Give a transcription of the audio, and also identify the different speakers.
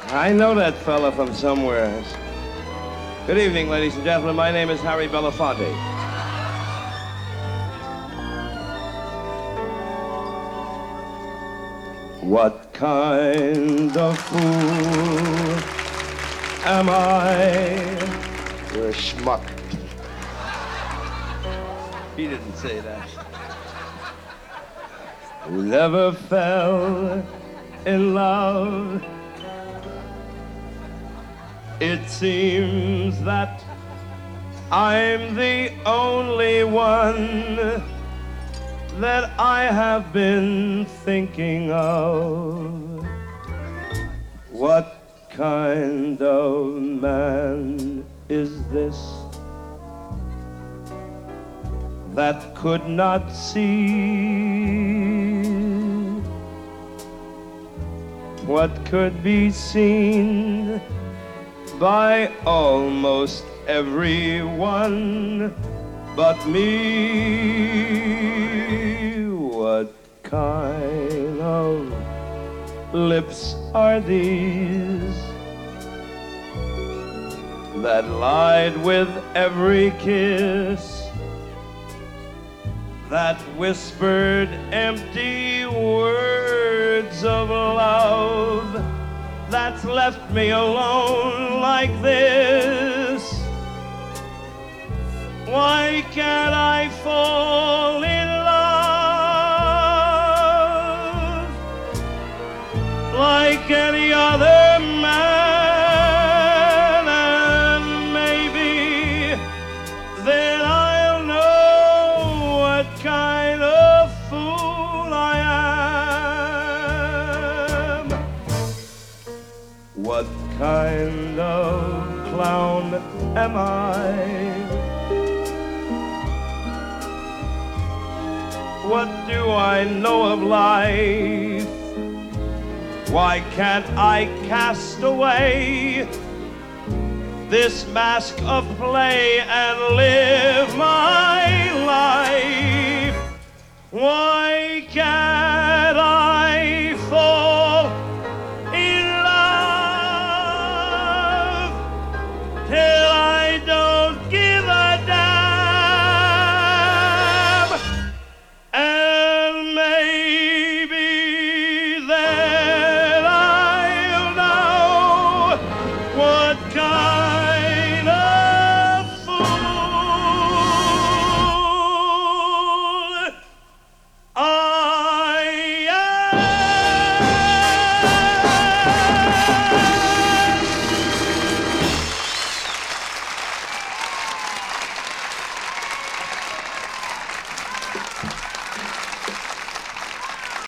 Speaker 1: I know that fella from somewhere. Good evening, ladies and gentlemen. My name is Harry Belafonte. What kind of fool am I?
Speaker 2: You're a schmuck.
Speaker 1: He didn't say that. Who never fell in love. It seems that I'm the only one that I have been thinking of. What kind of man is this that could not see what could be seen by almost everyone but me? What kind of lips are these that lied with every kiss, that whispered empty words of love, that's left me alone like this? Why can't I fall in love like any other man? And maybe then I'll know what kind of fool I am. What kind of clown am I? What do I know of life? Why can't I cast away this mask of play and live my life? Why can't